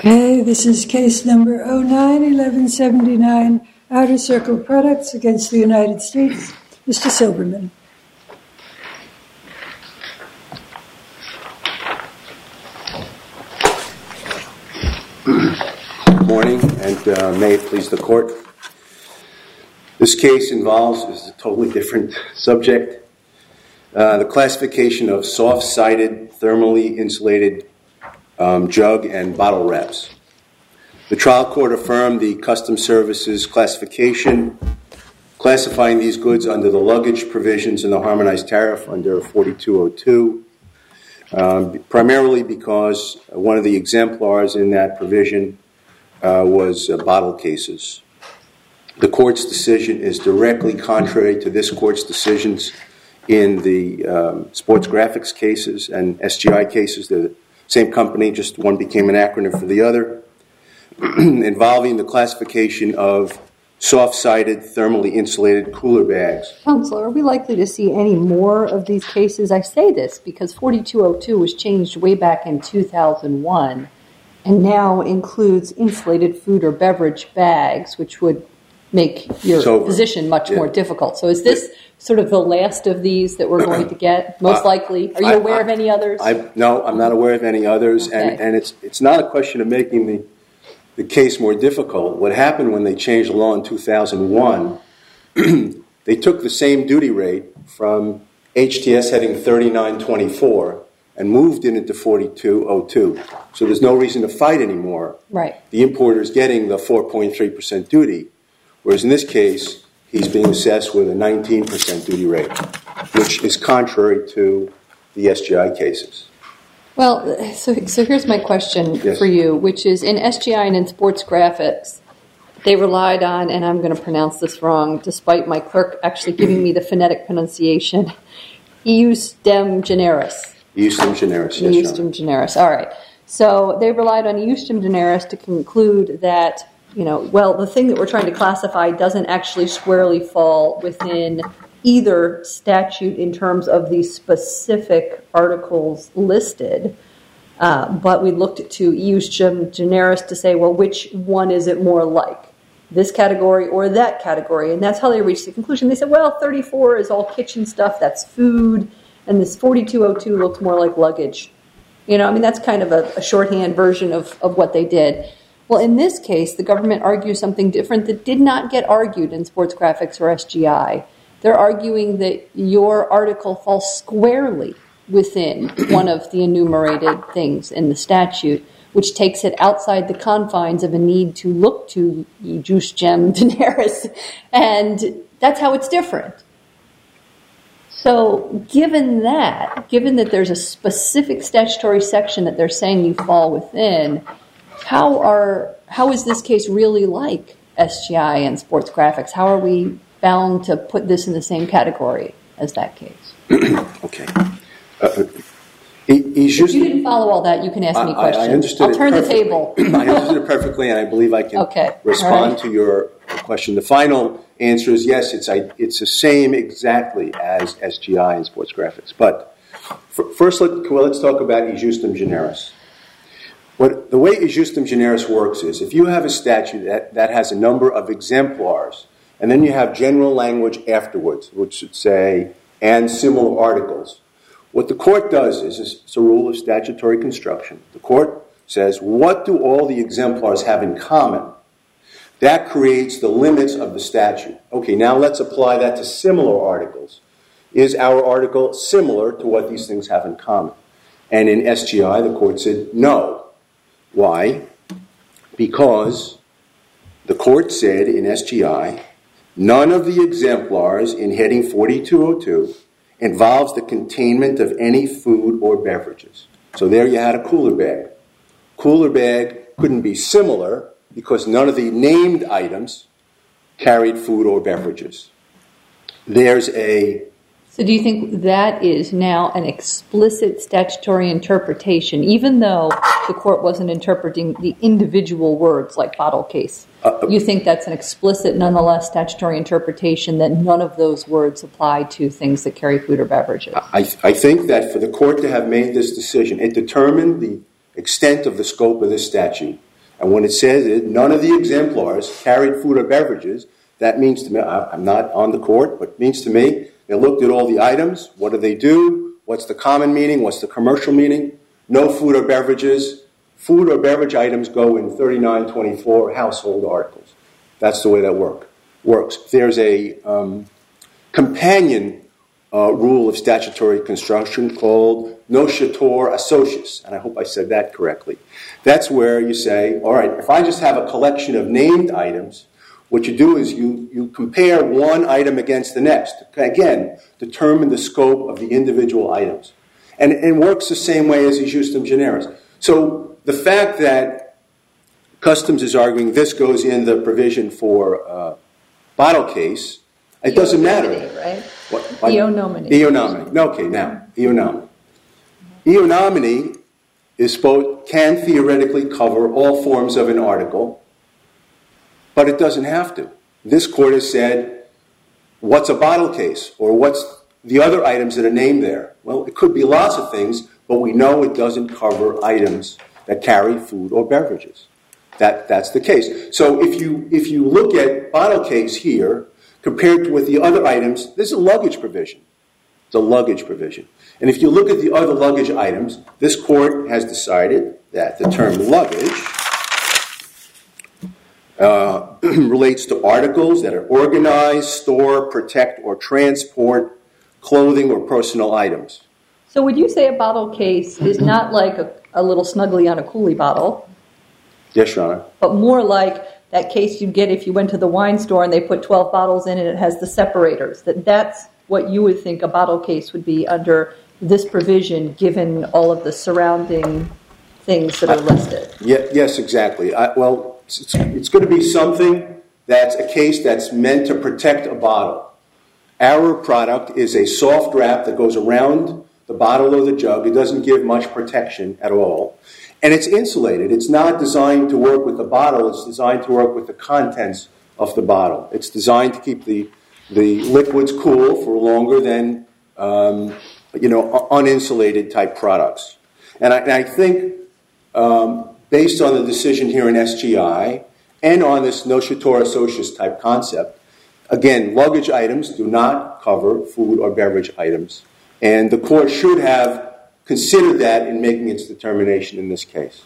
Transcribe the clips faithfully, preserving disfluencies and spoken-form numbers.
Okay, this is case number oh nine eleven seventy-nine, Outer Circle Products against the United States. Mister Silberman. Good morning, and uh, may it please the court. This case involves is a totally different subject. Uh, the classification of soft-sided, thermally insulated um, jug and bottle wraps. The trial court affirmed the Customs Service's classification, classifying these goods under the luggage provisions in the harmonized tariff under forty-two oh two, um, primarily because one of the exemplars in that provision uh, was uh, bottle cases. The court's decision is directly contrary to this court's decisions in the um, sports graphics cases and S G I cases. They're the same company, just one became an acronym for the other, involving the classification of soft-sided, thermally insulated cooler bags. Counselor, are we likely to see any more of these cases? I say this because forty-two oh two was changed way back in two thousand one and now includes insulated food or beverage bags, which would make your position much yeah. more difficult. So is this sort of the last of these that we're going to get, most uh, likely? Are you I, aware I, of any others? I, no, I'm not aware of any others. Okay. And, and it's it's not a question of making the, the case more difficult. What happened when they changed the law in two thousand one, they took the same duty rate from H T S heading thirty-nine twenty-four and moved it into forty-two oh two. So there's no reason to fight anymore. Right. The importer is getting the four point three percent duty. Whereas in this case, he's being assessed with a nineteen percent duty rate, which is contrary to the S G I cases. Well, so so here's my question yes. for you, which is in S G I and in sports graphics, they relied on, and I'm going to pronounce this wrong, despite my clerk actually giving me the phonetic pronunciation, Eustem generis. Eustem generis, yes. Eustem generis, all right. So they relied on Eustem generis to conclude that, you know, well, the thing that we're trying to classify doesn't actually squarely fall within either statute in terms of the specific articles listed, uh, but we looked to Eustem generis to say, well, which one is it more like, this category or that category? And that's how they reached the conclusion. They said, well, thirty-four is all kitchen stuff, that's food, and this forty-two oh two looks more like luggage. You know, I mean, that's kind of a, a shorthand version of, of what they did. Well, in this case, the government argues something different that did not get argued in sports graphics or S G I. They're arguing that your article falls squarely within one of the enumerated things in the statute, which takes it outside the confines of a need to look to Eustem generis, and that's how it's different. So given that, given that there's a specific statutory section that they're saying you fall within, How are how is this case really like S G I and sports graphics? How are we bound to put this in the same category as that case? Okay. Uh, he, he's if you didn't follow all that, you can ask I, me questions. I understood I'll turn it the table. I understood it perfectly, and I believe I can okay. respond right. to your question. The final answer is yes, it's it's the same exactly as S G I and sports graphics. But for, first, let, well, let's talk about Eustem generis. What, the way Eustem generis works is if you have a statute that, that has a number of exemplars, and then you have general language afterwards, which should say, and similar articles, what the court does is, it's a rule of statutory construction. The court says, what do all the exemplars have in common? That creates the limits of the statute. Okay, now let's apply that to similar articles. Is our article similar to what these things have in common? And in S G I, the court said no. Why? Because the court said in S G I, none of the exemplars in heading forty-two oh two involves the containment of any food or beverages. So there you had a cooler bag. Cooler bag couldn't be similar because none of the named items carried food or beverages. There's a So do you think that is now an explicit statutory interpretation, even though the court wasn't interpreting the individual words like bottle case? Uh, you think that's an explicit, nonetheless, statutory interpretation that none of those words apply to things that carry food or beverages? I, I think that for the court to have made this decision, it determined the extent of the scope of this statute. And when it says it, none of the exemplars carried food or beverages, that means to me, I'm not on the court, but it means to me, they looked at all the items. What do they do? What's the common meaning? What's the commercial meaning? No food or beverages. Food or beverage items go in thirty-nine twenty-four household articles. That's the way that work, works. There's a um, companion uh, rule of statutory construction called Noscitur Associus, and I hope I said that correctly. That's where you say, all right, if I just have a collection of named items, what you do is you, you compare one item against the next. Again, determine the scope of the individual items. And it works the same way as is justum generis. So the fact that Customs is arguing this goes in the provision for uh, bottle case, it doesn't matter. Right? What? What? Eonominy. Eonominy. Okay, now, eonominy. Eonominy is supposed, can theoretically cover all forms of an article, but it doesn't have to. This court has said, what's a bottle case? Or what's the other items that are named there? Well, it could be lots of things, but we know it doesn't cover items that carry food or beverages. That, that's the case. So if you, if you look at bottle case here, compared with the other items, this is a luggage provision. It's a luggage provision. And if you look at the other luggage items, this court has decided that the term luggage uh, relates to articles that are organized, store, protect, or transport clothing or personal items. So would you say a bottle case is not like a, a little snuggly on a coolie bottle? Yes, Your Honor. But more like that case you'd get if you went to the wine store and they put twelve bottles in and it has the separators. That that's what you would think a bottle case would be under this provision, given all of the surrounding things that are listed. Yeah, yes, exactly. I, well, it's, it's going to be something that's a case that's meant to protect a bottle. Our product is a soft wrap that goes around the bottle or the jug. It doesn't give much protection at all. And it's insulated. It's not designed to work with the bottle. It's designed to work with the contents of the bottle. It's designed to keep the, the liquids cool for longer than um, you know, uninsulated type products. And I, and I think um, based on the decision here in S G I and on this Noscitur Associus type concept, again, luggage items do not cover food or beverage items. And the court should have considered that in making its determination in this case.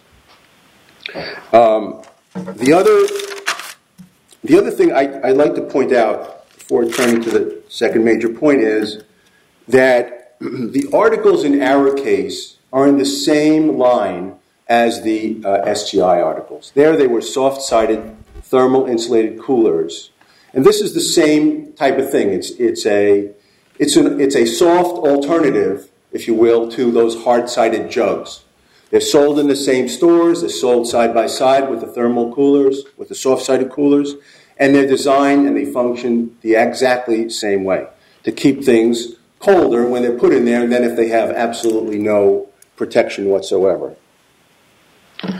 Um, the other the other thing I, I'd like to point out before turning to the second major point is that the articles in our case are in the same line as the uh, S G I articles. There they were soft-sided thermal insulated coolers. And this is the same type of thing. It's, it's, a, it's, an, it's a soft alternative, if you will, to those hard-sided jugs. They're sold in the same stores. They're sold side by side with the thermal coolers, with the soft-sided coolers. And they're designed and they function the exactly same way to keep things colder when they're put in there than if they have absolutely no protection whatsoever. uh,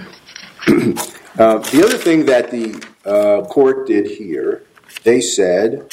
the other thing that the uh, court did here, they said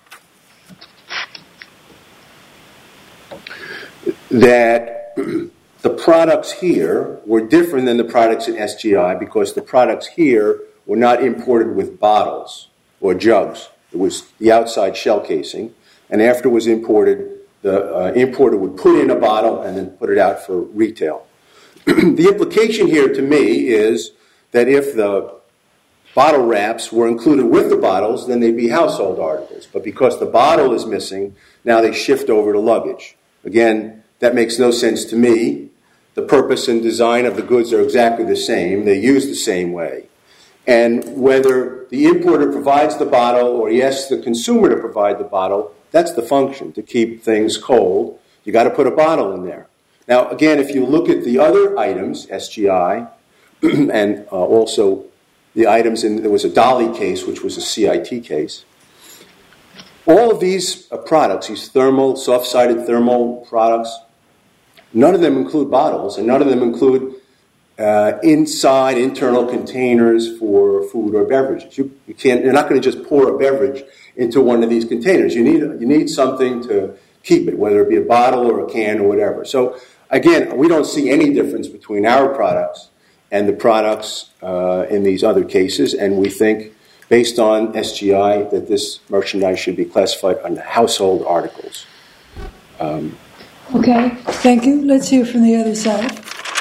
that the products here were different than the products in S G I because the products here were not imported with bottles or jugs. It was the outside shell casing, and after it was imported, the uh, importer would put in a bottle and then put it out for retail. The implication here to me is that if the bottle wraps were included with the bottles, then they'd be household articles. But because the bottle is missing, now they shift over to luggage. Again, that makes no sense to me. The purpose and design of the goods are exactly the same. They're used the same way. And whether the importer provides the bottle or he asks the consumer to provide the bottle, that's the function, to keep things cold. You got to put a bottle in there. Now, again, if you look at the other items, S G I, and uh, also the items in, there was a Dolly case, which was a C I T case. All of these uh, products, these thermal, soft-sided thermal products, none of them include bottles, and none of them include uh, inside, internal containers for food or beverages. You, you can't, you're not going to just pour a beverage into one of these containers. You need, you need something to keep it, whether it be a bottle or a can or whatever. So, again, we don't see any difference between our products and the products uh, in these other cases, and we think, based on S G I, that this merchandise should be classified under household articles. Um, Okay, thank you. Let's hear from the other side.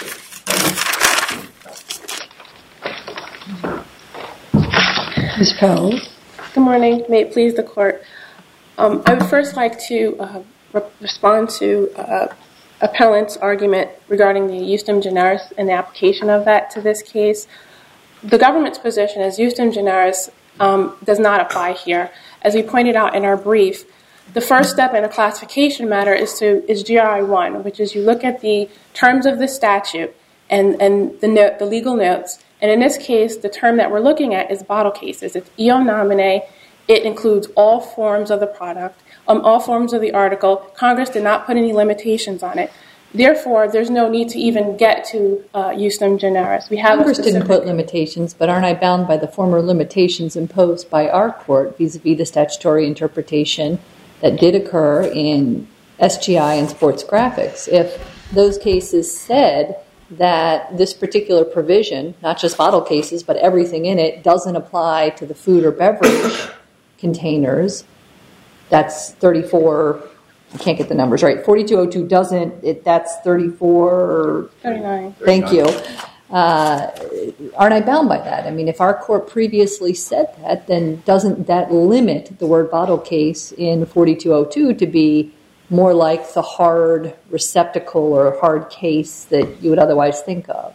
Miz Powell. Good morning. May it please the court. Um, I would first like to uh, re- respond to uh, appellant's argument regarding the justum generis and the application of that to this case. The government's position is justum generis um, does not apply here. As we pointed out in our brief, the first step in a classification matter is to is G R I one, which is you look at the terms of the statute and, and the note, the legal notes. And in this case, the term that we're looking at is bottle cases. It's eo nomine. It includes all forms of the product, um, all forms of the article. Congress did not put any limitations on it. Therefore, there's no need to even get to uh, justum generis. We have Congress specific... didn't put limitations, but aren't I bound by the former limitations imposed by our court vis-a-vis the statutory interpretation that did occur in S G I and sports graphics? If those cases said that this particular provision, not just bottle cases, but everything in it, doesn't apply to the food or beverage containers, that's thirty-four, I can't get the numbers right, forty-two oh two doesn't, it, that's thirty-four or... thirty-nine. Thank you. Uh, aren't I bound by that? I mean, if our court previously said that, then doesn't that limit the word bottle case in forty-two oh two to be more like the hard receptacle or hard case that you would otherwise think of?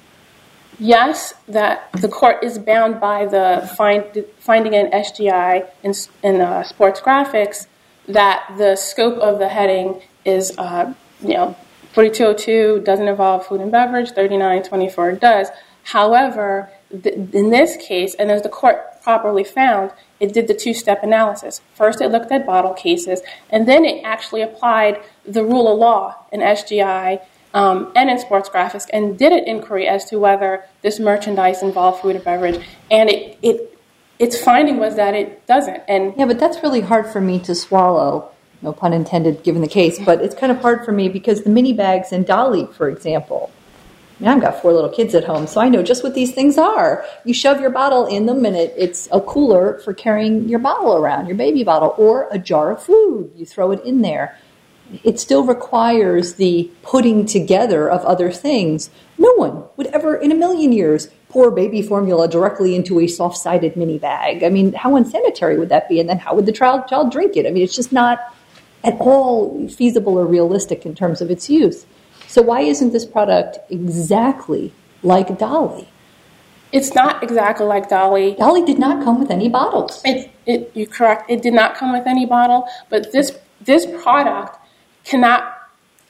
Yes, that the court is bound by the find, finding in S G I in, in uh, sports graphics that the scope of the heading is, uh, you know, forty-two oh two doesn't involve food and beverage, thirty-nine twenty-four does. However, th- in this case, and as the court properly found, it did the two-step analysis. First, it looked at bottle cases, and then it actually applied the rule of law in S G I um, and in sports graphics and did an inquiry as to whether this merchandise involved food or beverage. And it, it its finding was that it doesn't. And yeah, but that's really hard for me to swallow. No pun intended, given the case, but it's kind of hard for me because the mini bags in Dolly, for example, I mean, I've got four little kids at home, so I know just what these things are. You shove your bottle in them, and it, it's a cooler for carrying your bottle around, your baby bottle, or a jar of food. You throw it in there. It still requires the putting together of other things. No one would ever, in a million years, pour baby formula directly into a soft-sided mini bag. I mean, how unsanitary would that be? And then how would the child, child drink it? I mean, it's just not at all feasible or realistic in terms of its use. So why isn't this product exactly like Dolly? It's not exactly like Dolly. Dolly did not come with any bottles. It, it, you're correct. It did not come with any bottle, but this this product cannot.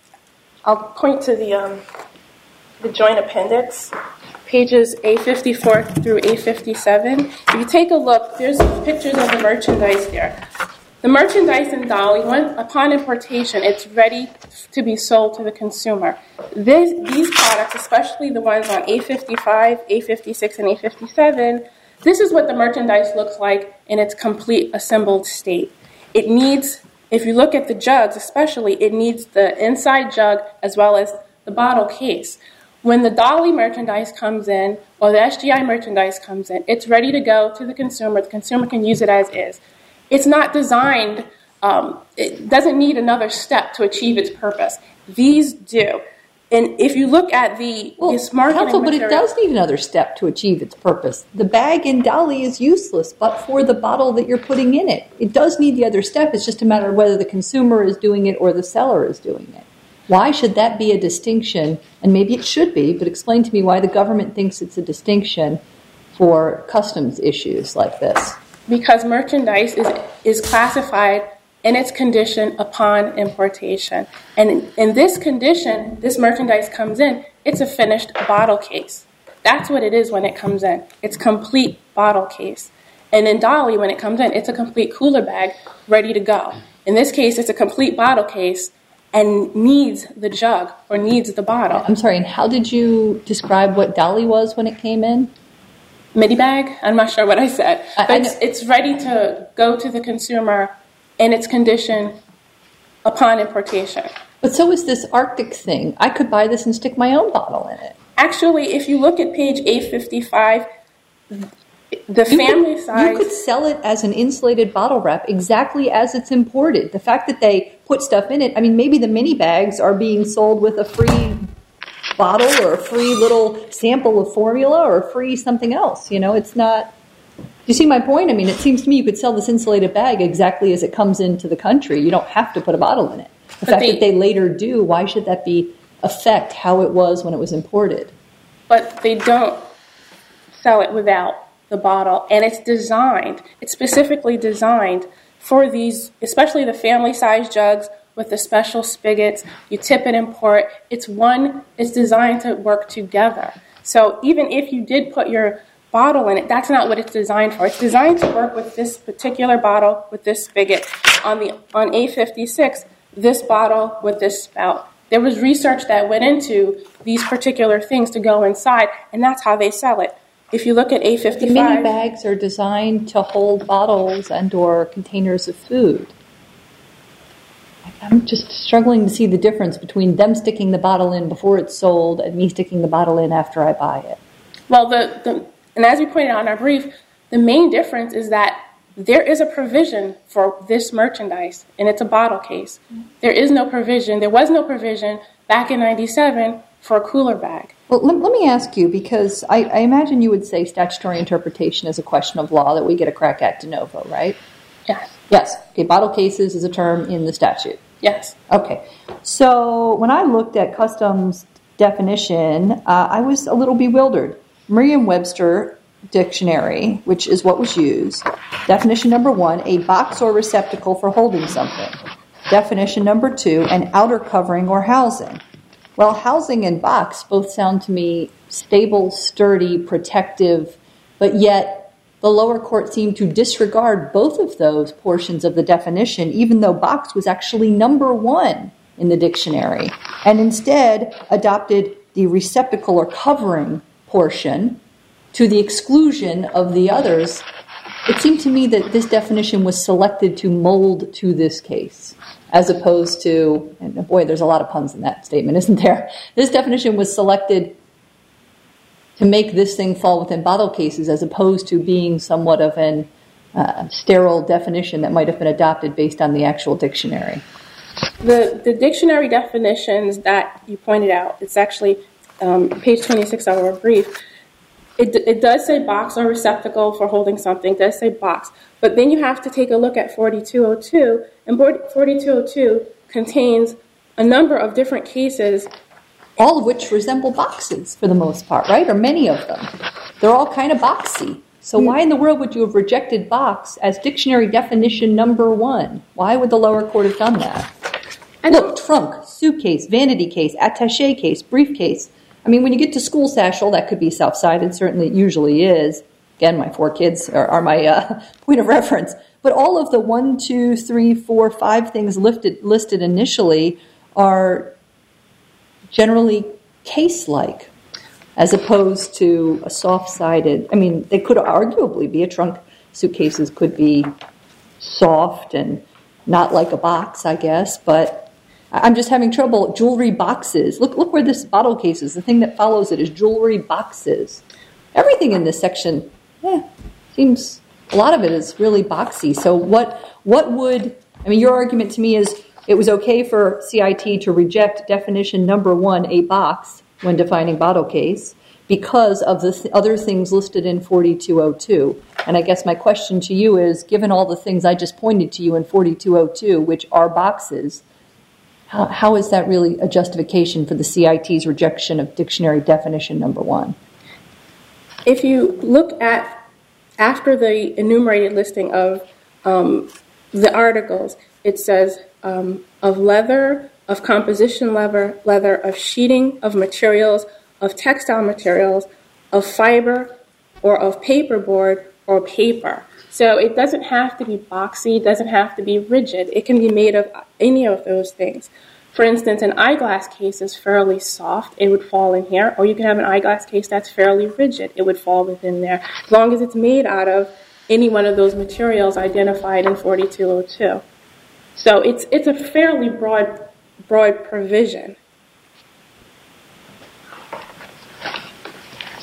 I'll point to the um, the joint appendix, pages A fifty-four through A fifty-seven. If you take a look, there's pictures of the merchandise there. The merchandise in Dolly, when, upon importation, it's ready to be sold to the consumer. This, these products, especially the ones on A fifty-five, A fifty-six, and A fifty-seven, this is what the merchandise looks like in its complete assembled state. It needs, if you look at the jugs especially, it needs the inside jug as well as the bottle case. When the Dolly merchandise comes in, or the S G I merchandise comes in, it's ready to go to the consumer. The consumer can use it as is. It's not designed, um, it doesn't need another step to achieve its purpose. These do. And if you look at the well, this marketing counsel, but material, it does need another step to achieve its purpose. The bag in Dolly is useless, but for the bottle that you're putting in it. It does need the other step. It's just a matter of whether the consumer is doing it or the seller is doing it. Why should that be a distinction? And maybe it should be, but explain to me why the government thinks it's a distinction for customs issues like this. Because merchandise is is classified in its condition upon importation. And in, in this condition, this merchandise comes in, it's a finished bottle case. That's what it is when it comes in. It's complete bottle case. And in Dolly, when it comes in, it's a complete cooler bag ready to go. In this case, it's a complete bottle case and needs the jug or needs the bottle. I'm sorry, and how did you describe what Dolly was when it came in? Mini bag? I'm not sure what I said. But I, I it's, it's ready to go to the consumer in its condition upon importation. But so is this Arctic thing. I could buy this and stick my own bottle in it. Actually, if you look at page eight fifty-five, the You family could, size... You could sell it as an insulated bottle wrap exactly as it's imported. The fact that they put stuff in it, I mean, maybe the mini bags are being sold with a free bottle or a free little sample of formula or a free something else. You know, it's not... Do you see my point? I mean, it seems to me you could sell this insulated bag exactly as it comes into the country. You don't have to put a bottle in it. The But fact they- that they later do, why should that be affect how it was when it was imported? But they don't sell it without the bottle, and it's designed, it's specifically designed for these, especially the family size jugs with the special spigots. You tip it and pour it. It's one, it's designed to work together. So even if you did put your bottle in it, that's not what it's designed for. It's designed to work with this particular bottle with this spigot. On the on A fifty-six, this bottle with this spout. There was research that went into these particular things to go inside, and that's how they sell it. If you look at A fifty-five... The mini bags are designed to hold bottles and or containers of food. I'm just struggling to see the difference between them sticking the bottle in before it's sold and me sticking the bottle in after I buy it. Well, the, the and as we pointed out in our brief, the main difference is that there is a provision for this merchandise, and it's a bottle case. There is no provision, there was no provision back in ninety-seven for a cooler bag. Well, let, let me ask you, because I, I imagine you would say statutory interpretation is a question of law that we get a crack at de novo, right? Yes. Yes. Okay, bottle cases is a term in the statute. Yes. Okay. So when I looked at customs definition, uh, I was a little bewildered. Merriam-Webster dictionary, which is what was used. Definition number one, a box or receptacle for holding something. Definition number two, an outer covering or housing. Well, housing and box both sound to me stable, sturdy, protective, but yet the lower court seemed to disregard both of those portions of the definition, even though box was actually number one in the dictionary, and instead adopted the receptacle or covering portion to the exclusion of the others. It seemed to me that this definition was selected to mold to this case, as opposed to, and boy, there's a lot of puns in that statement, isn't there? This definition was selected to make this thing fall within bottle cases, as opposed to being somewhat of an uh, sterile definition that might have been adopted based on the actual dictionary. The the dictionary definitions that you pointed out, it's actually um, page twenty-six of our brief. It, it does say box or receptacle for holding something. It does say box. But then you have to take a look at forty-two oh two. And forty-two oh two contains a number of different cases. All of which resemble boxes for the most part, right? Or many of them. They're all kind of boxy. So why in the world would you have rejected box as dictionary definition number one? Why would the lower court have done that? Look, trunk, suitcase, vanity case, attaché case, briefcase. I mean, when you get to school satchel, that could be self-sided. Certainly it usually is. Again, my four kids are, are my uh, point of reference. But all of the one, two, three, four, five things lifted, listed initially are generally case-like, as opposed to a soft-sided. I mean, they could arguably be a trunk. Suitcases could be soft and not like a box, I guess, but I'm just having trouble. Jewelry boxes. Look, look where this bottle case is. The thing that follows it is jewelry boxes. Everything in this section, eh, seems, a lot of it is really boxy. So what, what would, I mean, your argument to me is it was okay for C I T to reject definition number one, a box, when defining bottle case, because of the th- other things listed in forty-two oh two. And I guess my question to you is, given all the things I just pointed to you in forty-two oh two, which are boxes, how, how is that really a justification for the C I T's rejection of dictionary definition number one? If you look at, after the enumerated listing of um, the articles, it says um, of leather, of composition leather, leather, of sheeting, of materials, of textile materials, of fiber, or of paperboard, or paper. So it doesn't have to be boxy, it doesn't have to be rigid. It can be made of any of those things. For instance, an eyeglass case is fairly soft, it would fall in here, or you can have an eyeglass case that's fairly rigid, it would fall within there, as long as it's made out of any one of those materials identified in forty-two oh two. So it's it's a fairly broad broad provision.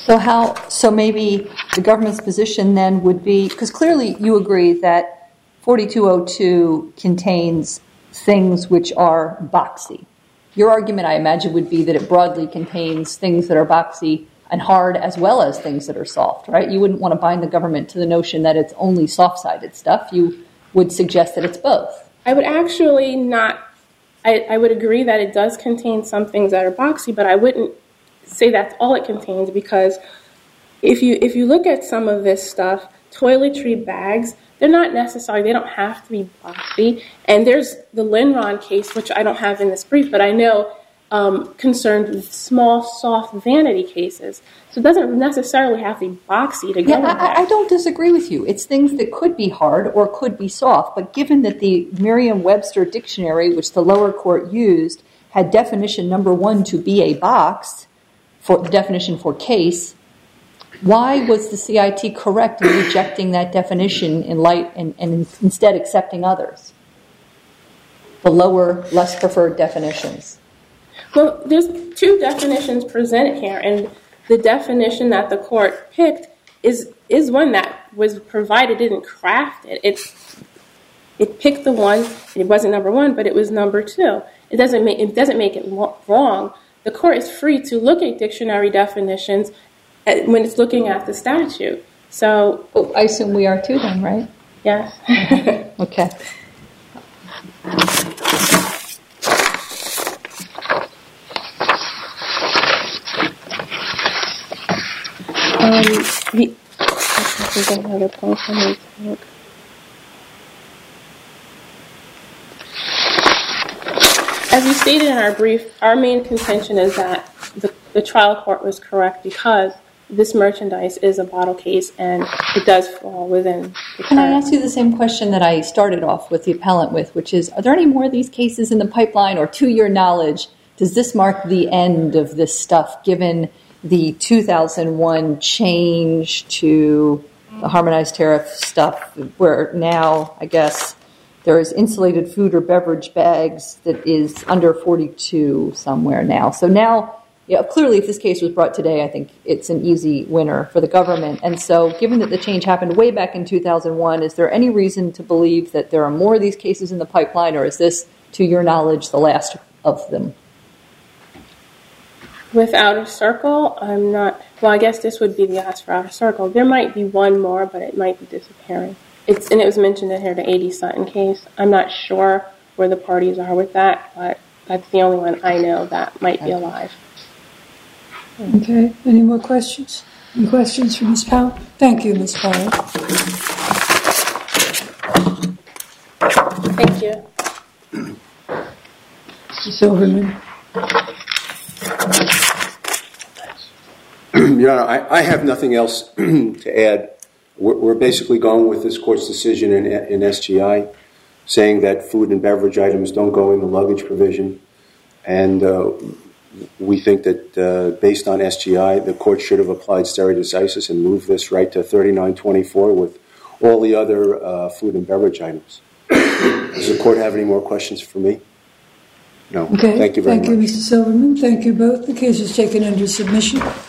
So how? So maybe the government's position then would be, because clearly you agree that forty-two oh two contains things which are boxy. Your argument, I imagine, would be that it broadly contains things that are boxy and hard as well as things that are soft, right? You wouldn't want to bind the government to the notion that it's only soft-sided stuff. You would suggest that it's both. I would actually not, I, I would agree that it does contain some things that are boxy, but I wouldn't say that's all it contains, because if you if you look at some of this stuff, toiletry bags, they're not necessary, they don't have to be boxy. And there's the Linron case, which I don't have in this brief, but I know um, concerned with small, soft vanity cases. So it doesn't necessarily have to be boxy to go Yeah, in I, there. I don't disagree with you. It's things that could be hard or could be soft, but given that the Merriam-Webster dictionary, which the lower court used, had definition number one to be a box, for the definition for case, why was the C I T correct in rejecting that definition in light and, and instead accepting others? The lower, less preferred definitions. Well, there's two definitions presented here, and the definition that the court picked is is one that was provided, didn't craft it. It's it picked the one. It wasn't number one, but it was number two. It doesn't make it doesn't make it wrong. The court is free to look at dictionary definitions when it's looking at the statute. So, well, I assume we are too, then, right? Yes. Okay. Um, the, I think I have a point I need to look. As we stated in our brief, our main contention is that the, the trial court was correct because this merchandise is a bottle case and it does fall within the Can I term. ask you the same question that I started off with the appellant with, which is, are there any more of these cases in the pipeline, or to your knowledge, does this mark the end of this stuff given the two thousand one change to the harmonized tariff stuff, where now, I guess, there is insulated food or beverage bags that is under forty-two somewhere now. So now, yeah, clearly if this case was brought today, I think it's an easy winner for the government. And so given that the change happened way back in two thousand one, is there any reason to believe that there are more of these cases in the pipeline, or is this, to your knowledge, the last of them? With Outer Circle, I'm not, well, I guess this would be the last for Outer Circle. There might be one more, but it might be disappearing. It's, and it was mentioned in here, the A D Sutton case. I'm not sure where the parties are with that, but that's the only one I know that might be alive. Okay. Any more questions? Any questions for Miz Powell? Thank you, Miz Powell. Thank you. Mister Silverman. Your Honor, I, I have nothing else to add. We're, we're basically going with this court's decision in, in S G I, saying that food and beverage items don't go in the luggage provision. And uh, we think that uh, based on S G I, the court should have applied stare decisis and moved this right to thirty-nine twenty-four with all the other uh, food and beverage items. Does the court have any more questions for me? No. Okay. Thank you very Thank much. you, Mister Silverman. Thank you both. The case is taken under submission.